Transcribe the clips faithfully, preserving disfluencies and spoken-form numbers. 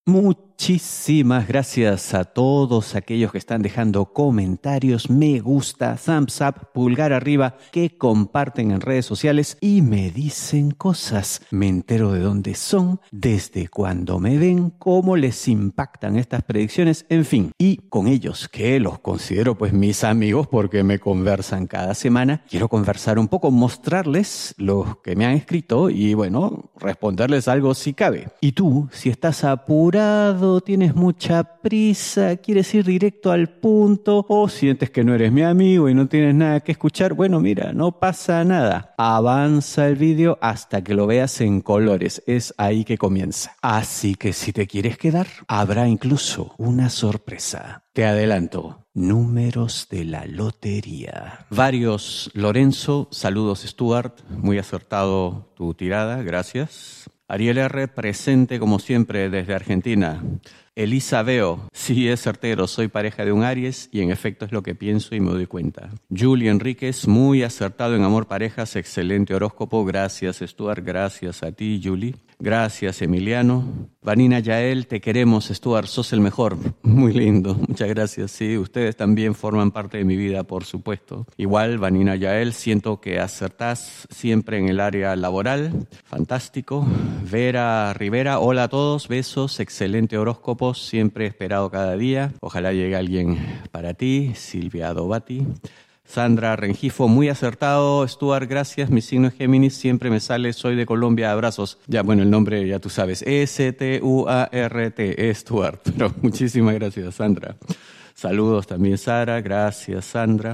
Muchísimas gracias a todos aquellos que están dejando comentarios, me gusta, thumbs up, pulgar arriba, que comparten en redes sociales y me dicen cosas. Me entero de dónde son, desde cuándo me ven, cómo les impactan estas predicciones, en fin. Y con ellos, que los considero pues mis amigos porque me conversan cada semana, quiero conversar un poco, mostrarles lo que me han escrito y bueno, responderles algo si cabe. Y tú, si estás apurado, tienes mucha prisa, quieres ir directo al punto o sientes que no eres mi amigo y no tienes nada que escuchar, bueno, mira, no pasa nada. Avanza el vídeo hasta que lo veas en colores. Es ahí que comienza. Así que si te quieres quedar, habrá incluso una sorpresa. Te adelanto. Números de la lotería. Varios Lorenzo, saludos Stuart, muy acertado tu tirada, gracias. Ariel R., presente como siempre desde Argentina. Elisa Veo, sí es certero, soy pareja de un Aries y en efecto es lo que pienso y me doy cuenta. Julie Enríquez, muy acertado en amor parejas, excelente horóscopo, gracias Stuart, gracias a ti Julie. Gracias Emiliano. Vanina Yael, te queremos Stuart, sos el mejor. Muy lindo, muchas gracias. Sí, ustedes también forman parte de mi vida, por supuesto. Igual, Vanina Yael, siento que acertás siempre en el área laboral. Fantástico. Vera Rivera, hola a todos, besos, excelente horóscopo, siempre esperado cada día. Ojalá llegue alguien para ti. Silvia Adobati. Sandra Rengifo, muy acertado. Stuart, gracias. Mi signo es Géminis, siempre me sale, soy de Colombia, abrazos. Ya, bueno, el nombre ya tú sabes, S T U A R T, Stuart. Pero muchísimas gracias, Sandra. Saludos también, Sara. Gracias, Sandra.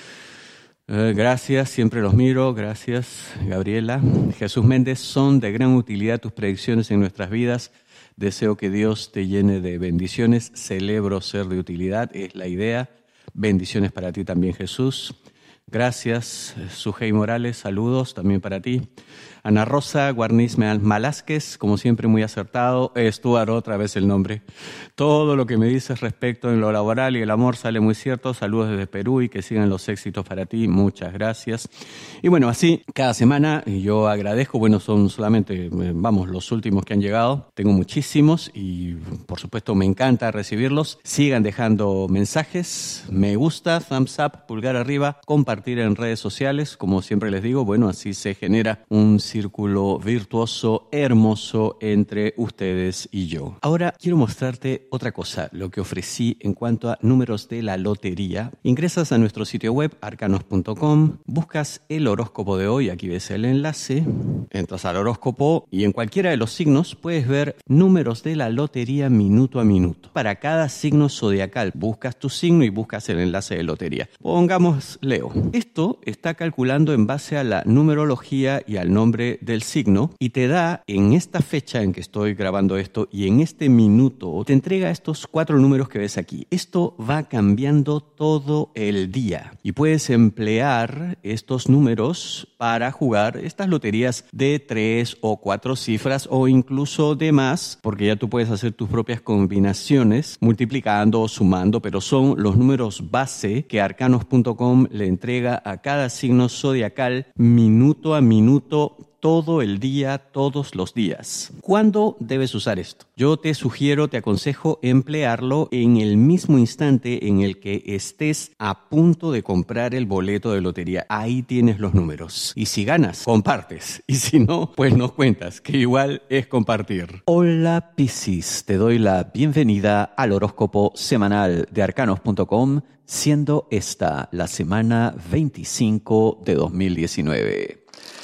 Eh, gracias, siempre los miro. Gracias, Gabriela. Jesús Méndez, son de gran utilidad tus predicciones en nuestras vidas. Deseo que Dios te llene de bendiciones. Celebro ser de utilidad, es la idea. Bendiciones para ti también, Jesús. Gracias, Sujei Morales, saludos también para ti. Ana Rosa Guarniz Malásquez, como siempre muy acertado. Stuart, otra vez el nombre. Todo lo que me dices respecto en lo laboral y el amor sale muy cierto. Saludos desde Perú y que sigan los éxitos para ti. Muchas gracias. Y bueno, así cada semana yo agradezco. Bueno, son solamente, vamos, los últimos que han llegado. Tengo muchísimos y por supuesto me encanta recibirlos. Sigan dejando mensajes, me gusta, thumbs up, pulgar arriba, compartir en redes sociales. Como siempre les digo, bueno, así se genera un círculo virtuoso, hermoso entre ustedes y yo. Ahora quiero mostrarte otra cosa, lo que ofrecí en cuanto a números de la lotería. Ingresas a nuestro sitio web, arcanos punto com, buscas el horóscopo de hoy, aquí ves el enlace, entras al horóscopo y en cualquiera de los signos puedes ver números de la lotería minuto a minuto. Para cada signo zodiacal, buscas tu signo y buscas el enlace de lotería. Pongamos Leo. Esto está calculando en base a la numerología y al nombre del signo y te da en esta fecha en que estoy grabando esto y en este minuto te entrega estos cuatro números que ves aquí. Esto va cambiando todo el día y puedes emplear estos números para jugar estas loterías de tres o cuatro cifras o incluso de más, porque ya tú puedes hacer tus propias combinaciones multiplicando o sumando, pero son los números base que arcanos punto com le entrega a cada signo zodiacal minuto a minuto, todo el día, todos los días. ¿Cuándo debes usar esto? Yo te sugiero, te aconsejo emplearlo en el mismo instante en el que estés a punto de comprar el boleto de lotería. Ahí tienes los números. Y si ganas, compartes. Y si no, pues nos cuentas, que igual es compartir. Hola Piscis, te doy la bienvenida al horóscopo semanal de arcanos punto com, siendo esta la semana veinticinco de dos mil diecinueve.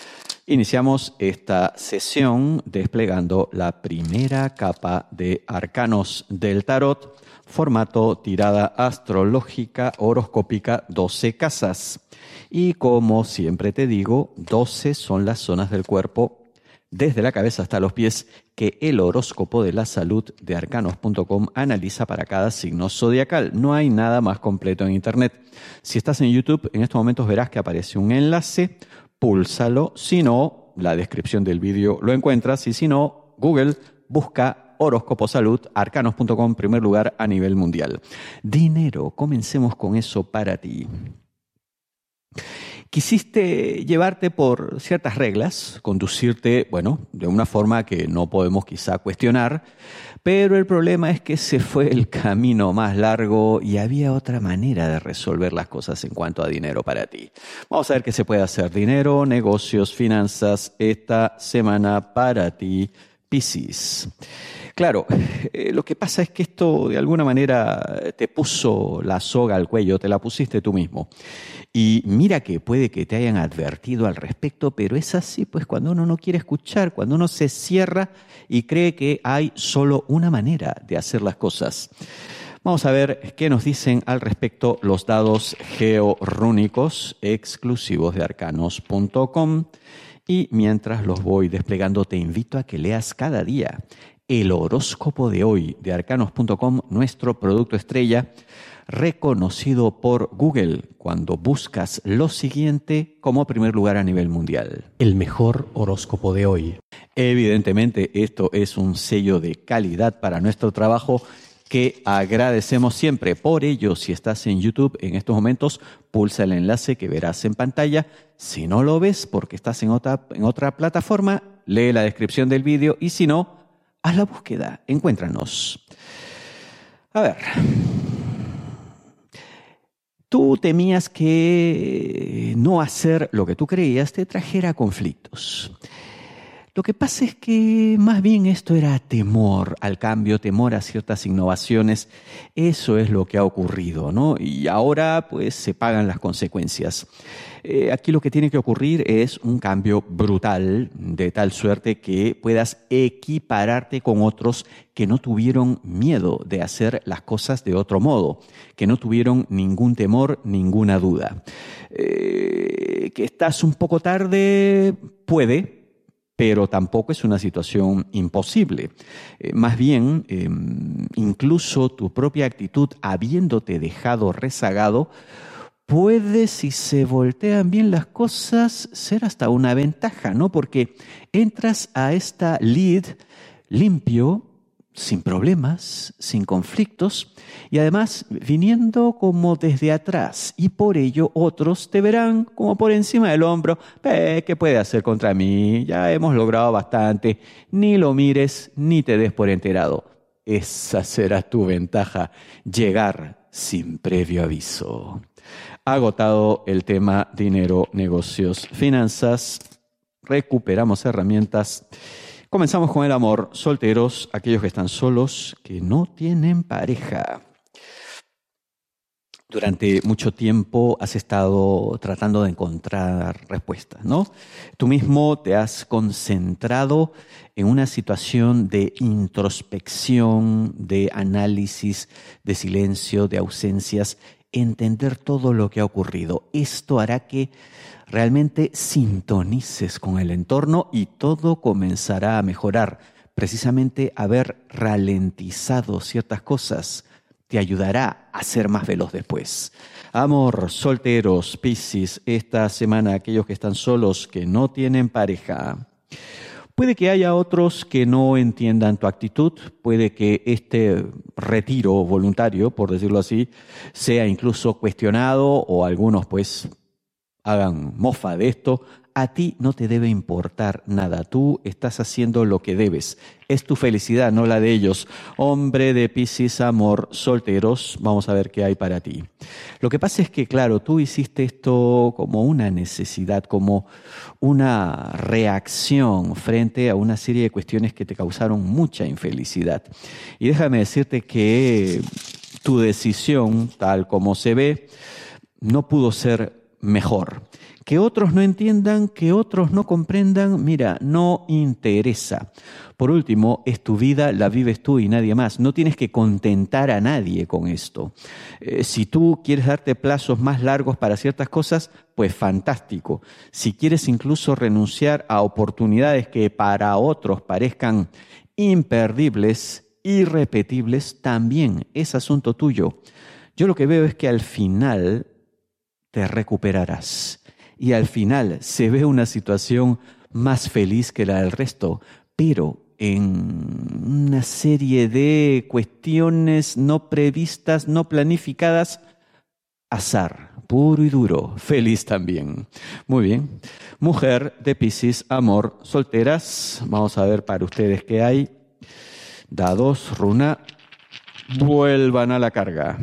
Iniciamos esta sesión desplegando la primera capa de arcanos del tarot, formato tirada astrológica horoscópica doce casas. Y como siempre te digo, doce son las zonas del cuerpo, desde la cabeza hasta los pies, que el horóscopo de la salud de arcanos punto com analiza para cada signo zodiacal. No hay nada más completo en internet. Si estás en YouTube, en estos momentos verás que aparece un enlace. Púlsalo, si no, la descripción del vídeo lo encuentras y si no, Google busca horóscopo salud, arcanos punto com, primer lugar a nivel mundial. Dinero, comencemos con eso para ti. Quisiste llevarte por ciertas reglas, conducirte, bueno, de una forma que no podemos quizá cuestionar, pero el problema es que se fue el camino más largo y había otra manera de resolver las cosas en cuanto a dinero para ti. Vamos a ver qué se puede hacer. Dinero, negocios, finanzas, esta semana para ti, Piscis. Claro, eh, lo que pasa es que esto de alguna manera te puso la soga al cuello, te la pusiste tú mismo. Y mira que puede que te hayan advertido al respecto, pero es así, pues cuando uno no quiere escuchar, cuando uno se cierra y cree que hay solo una manera de hacer las cosas. Vamos a ver qué nos dicen al respecto los dados georrúnicos exclusivos de arcanos punto com. Y mientras los voy desplegando, te invito a que leas cada día el horóscopo de hoy de arcanos punto com, nuestro producto estrella, reconocido por Google cuando buscas lo siguiente como primer lugar a nivel mundial. El mejor horóscopo de hoy. Evidentemente, esto es un sello de calidad para nuestro trabajo que agradecemos siempre. Por ello, si estás en YouTube en estos momentos, pulsa el enlace que verás en pantalla. Si no lo ves porque estás en otra, en otra plataforma, lee la descripción del vídeo y si no, haz la búsqueda, encuéntranos. A ver, tú temías que no hacer lo que tú creías te trajera conflictos. Lo que pasa es que más bien esto era temor al cambio, temor a ciertas innovaciones. Eso es lo que ha ocurrido, ¿no? Y ahora pues se pagan las consecuencias. Eh, aquí lo que tiene que ocurrir es un cambio brutal, de tal suerte que puedas equipararte con otros que no tuvieron miedo de hacer las cosas de otro modo, que no tuvieron ningún temor, ninguna duda. Eh, que estás un poco tarde, puede, pero tampoco es una situación imposible. Eh, más bien, eh, incluso tu propia actitud, habiéndote dejado rezagado, puede, si se voltean bien las cosas, ser hasta una ventaja, ¿no? Porque entras a esta lead limpio, sin problemas, sin conflictos y además viniendo como desde atrás y por ello otros te verán como por encima del hombro. ¿Qué puede hacer contra mí? Ya hemos logrado bastante. Ni lo mires ni te des por enterado. Esa será tu ventaja, llegar sin previo aviso. Agotado el tema dinero, negocios, finanzas, recuperamos herramientas. Comenzamos con el amor. Solteros, aquellos que están solos, que no tienen pareja. Durante mucho tiempo has estado tratando de encontrar respuestas, ¿no? Tú mismo te has concentrado en una situación de introspección, de análisis, de silencio, de ausencias, entender todo lo que ha ocurrido. Esto hará que realmente sintonices con el entorno y todo comenzará a mejorar. Precisamente haber ralentizado ciertas cosas te ayudará a ser más veloz después. Amor, solteros, Piscis, esta semana aquellos que están solos, que no tienen pareja. Puede que haya otros que no entiendan tu actitud, puede que este retiro voluntario, por decirlo así, sea incluso cuestionado o algunos pues hagan mofa de esto. A ti no te debe importar nada, tú estás haciendo lo que debes. Es tu felicidad, no la de ellos. Hombre de Piscis, amor, solteros, vamos a ver qué hay para ti. Lo que pasa es que, claro, tú hiciste esto como una necesidad, como una reacción frente a una serie de cuestiones que te causaron mucha infelicidad. Y déjame decirte que tu decisión, tal como se ve, no pudo ser mejor. Que otros no entiendan, que otros no comprendan, mira, no interesa. Por último, es tu vida, la vives tú y nadie más. No tienes que contentar a nadie con esto. Eh, si tú quieres darte plazos más largos para ciertas cosas, pues fantástico. Si quieres incluso renunciar a oportunidades que para otros parezcan imperdibles, irrepetibles, también es asunto tuyo. Yo lo que veo es que al final te recuperarás. Y al final se ve una situación más feliz que la del resto, pero en una serie de cuestiones no previstas, no planificadas, azar, puro y duro, feliz también. Muy bien. Mujer de Piscis, amor, solteras. Vamos a ver para ustedes qué hay. Dados, runa. Vuelvan a la carga.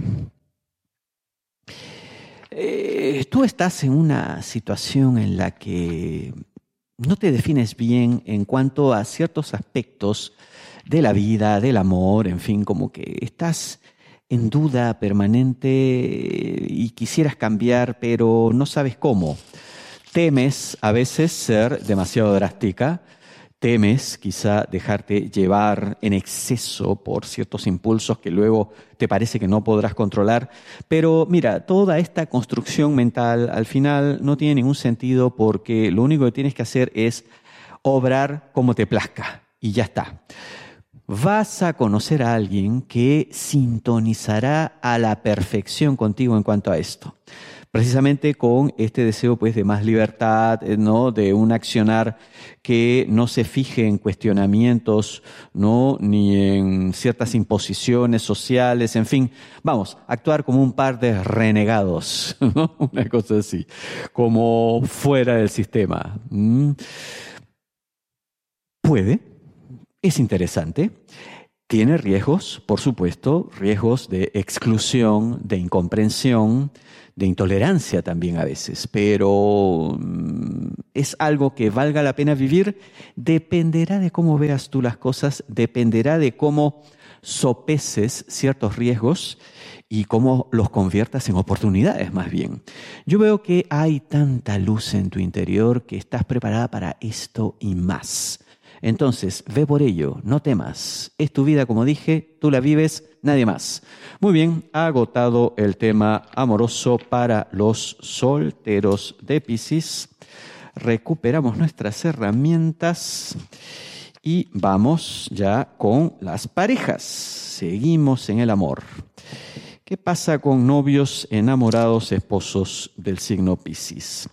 Eh, tú estás en una situación en la que no te defines bien en cuanto a ciertos aspectos de la vida, del amor, en fin, como que estás en duda permanente y quisieras cambiar, pero no sabes cómo. Temes a veces ser demasiado drástica, temes quizá dejarte llevar en exceso por ciertos impulsos que luego te parece que no podrás controlar. Pero mira, toda esta construcción mental al final no tiene ningún sentido porque lo único que tienes que hacer es obrar como te plazca y ya está. Vas a conocer a alguien que sintonizará a la perfección contigo en cuanto a esto. Precisamente con este deseo pues, de más libertad, ¿no? De un accionar que no se fije en cuestionamientos, ¿no? Ni en ciertas imposiciones sociales, en fin. Vamos, actuar como un par de renegados, ¿no? Una cosa así, como fuera del sistema. ¿Mm? Puede, es interesante. Tiene riesgos, por supuesto, riesgos de exclusión, de incomprensión, de intolerancia también a veces, pero es algo que valga la pena vivir. Dependerá de cómo veas tú las cosas, dependerá de cómo sopeses ciertos riesgos y cómo los conviertas en oportunidades más bien. Yo veo que hay tanta luz en tu interior que estás preparada para esto y más. Entonces, ve por ello, no temas. Es tu vida, como dije, tú la vives, nadie más. Muy bien, agotado el tema amoroso para los solteros de Piscis. Recuperamos nuestras herramientas y vamos ya con las parejas. Seguimos en el amor. ¿Qué pasa con novios, enamorados, esposos del signo Piscis?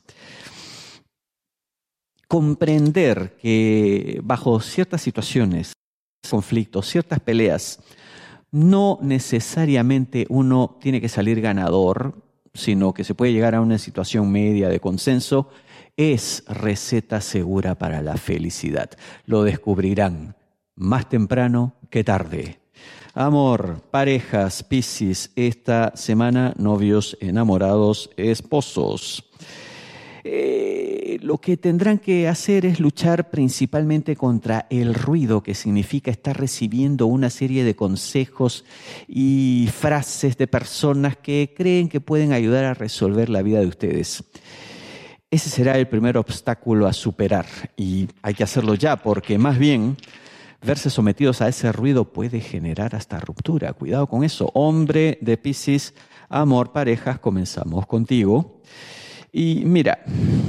Comprender que bajo ciertas situaciones, conflictos, ciertas peleas, no necesariamente uno tiene que salir ganador, sino que se puede llegar a una situación media de consenso, es receta segura para la felicidad. Lo descubrirán más temprano que tarde. Amor, parejas, Piscis, esta semana, novios, enamorados, esposos. Eh, lo que tendrán que hacer es luchar principalmente contra el ruido que significa estar recibiendo una serie de consejos y frases de personas que creen que pueden ayudar a resolver la vida de ustedes. Ese será el primer obstáculo a superar y hay que hacerlo ya porque más bien verse sometidos a ese ruido puede generar hasta ruptura. Cuidado con eso. Hombre de Piscis, amor, parejas, comenzamos contigo. Y mira,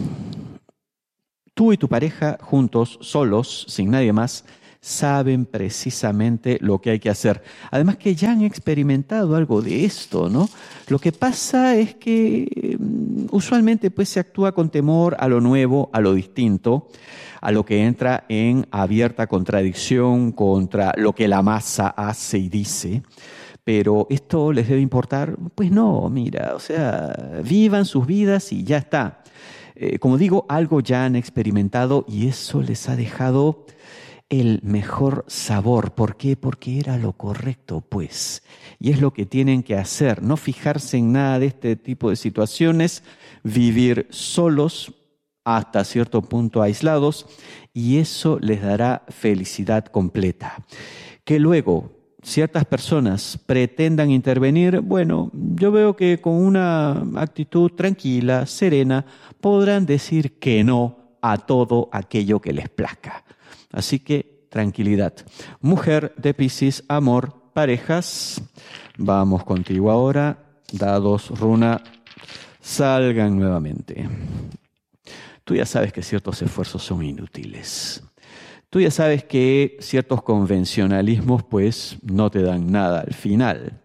tú y tu pareja juntos, solos, sin nadie más, saben precisamente lo que hay que hacer. Además que ya han experimentado algo de esto, ¿no? Lo que pasa es que um, usualmente pues, se actúa con temor a lo nuevo, a lo distinto, a lo que entra en abierta contradicción contra lo que la masa hace y dice. Pero ¿esto les debe importar? Pues no, mira, o sea, vivan sus vidas y ya está. Eh, como digo, algo ya han experimentado y eso les ha dejado el mejor sabor. ¿Por qué? Porque era lo correcto, pues. Y es lo que tienen que hacer, no fijarse en nada de este tipo de situaciones, vivir solos, hasta cierto punto aislados, y eso les dará felicidad completa. Que luego ciertas personas pretendan intervenir, bueno, yo veo que con una actitud tranquila, serena, podrán decir que no a todo aquello que les plazca. Así que tranquilidad. Mujer de Piscis, amor, parejas. Vamos contigo ahora. Dados, runa, salgan nuevamente. Tú ya sabes que ciertos esfuerzos son inútiles. Tú ya sabes que ciertos convencionalismos pues no te dan nada al final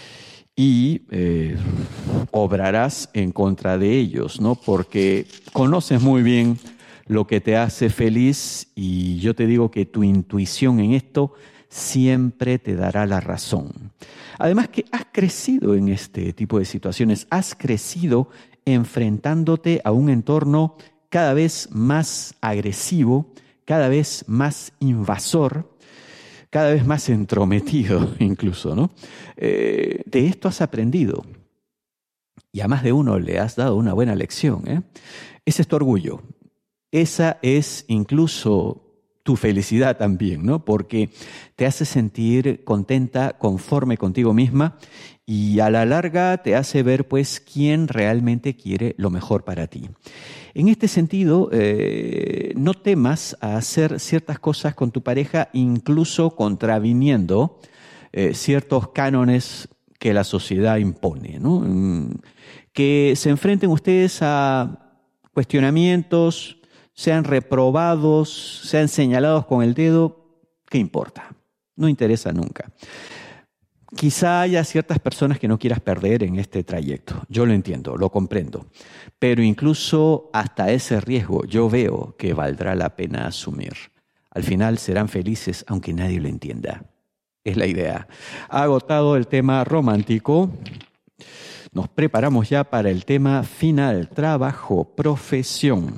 y eh, obrarás en contra de ellos, ¿no? Porque conoces muy bien lo que te hace feliz y yo te digo que tu intuición en esto siempre te dará la razón. Además que has crecido en este tipo de situaciones, has crecido enfrentándote a un entorno cada vez más agresivo, cada vez más invasor, cada vez más entrometido incluso, ¿no? Eh, de esto has aprendido y a más de uno le has dado una buena lección, ¿eh? Ese es tu orgullo, esa es incluso tu felicidad también, ¿no? Porque te hace sentir contenta, conforme contigo misma y a la larga te hace ver pues quién realmente quiere lo mejor para ti. En este sentido, eh, no temas a hacer ciertas cosas con tu pareja, incluso contraviniendo eh, ciertos cánones que la sociedad impone, ¿no? Que se enfrenten ustedes a cuestionamientos, sean reprobados, sean señalados con el dedo, ¿qué importa? No interesa nunca. Quizá haya ciertas personas que no quieras perder en este trayecto. Yo lo entiendo, lo comprendo. Pero incluso hasta ese riesgo yo veo que valdrá la pena asumir. Al final serán felices aunque nadie lo entienda. Es la idea. Ha agotado el tema romántico. Nos preparamos ya para el tema final, trabajo, profesión.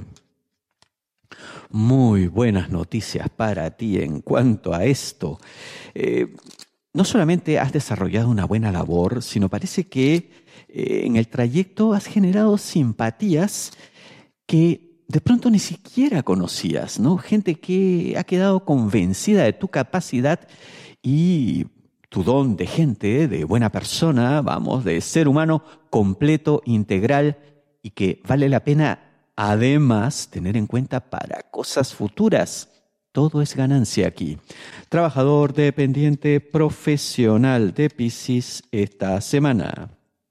Muy buenas noticias para ti en cuanto a esto. Eh, no solamente has desarrollado una buena labor, sino parece que eh, en el trayecto has generado simpatías que de pronto ni siquiera conocías, ¿no? Gente que ha quedado convencida de tu capacidad y tu don de gente, de buena persona, vamos, de ser humano completo, integral y que vale la pena además tener en cuenta para cosas futuras. Todo es ganancia aquí. Trabajador dependiente profesional de Piscis esta semana.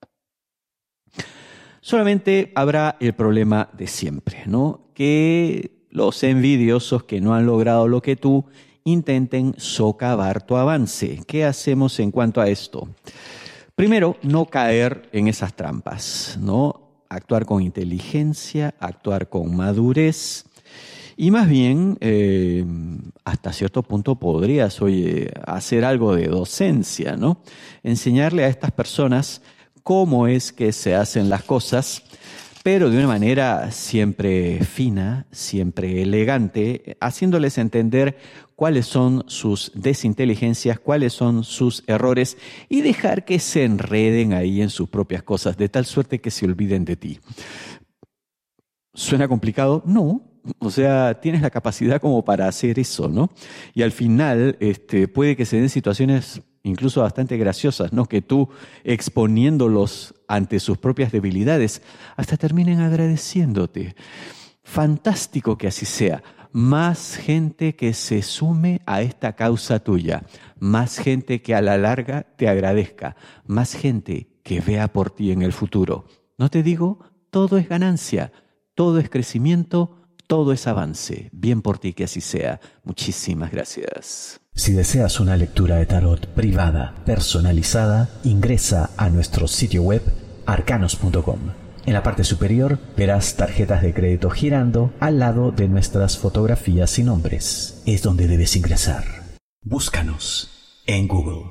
Solamente habrá el problema de siempre, ¿no? Que los envidiosos que no han logrado lo que tú intenten socavar tu avance. ¿Qué hacemos en cuanto a esto? Primero, no caer en esas trampas, ¿no? Actuar con inteligencia, actuar con madurez y más bien, eh, hasta cierto punto podrías, oye, hacer algo de docencia, ¿no? Enseñarle a estas personas cómo es que se hacen las cosas, pero de una manera siempre fina, siempre elegante, haciéndoles entender cuáles son sus desinteligencias, cuáles son sus errores y dejar que se enreden ahí en sus propias cosas, de tal suerte que se olviden de ti. ¿Suena complicado? No. O sea, tienes la capacidad como para hacer eso, ¿no? Y al final este, puede que se den situaciones incluso bastante graciosas, ¿no? Que tú exponiéndolos ante sus propias debilidades hasta terminen agradeciéndote. Fantástico que así sea. Más gente que se sume a esta causa tuya, más gente que a la larga te agradezca, más gente que vea por ti en el futuro. ¿No te digo? Todo es ganancia, todo es crecimiento, todo es avance. Bien por ti que así sea. Muchísimas gracias. Si deseas una lectura de tarot privada, personalizada, ingresa a nuestro sitio web arcanos punto com. En la parte superior verás tarjetas de crédito girando al lado de nuestras fotografías y nombres. Es donde debes ingresar. Búscanos en Google.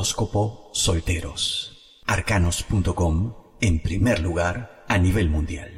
Horóscopo Solteros. arcanos punto com en primer lugar a nivel mundial.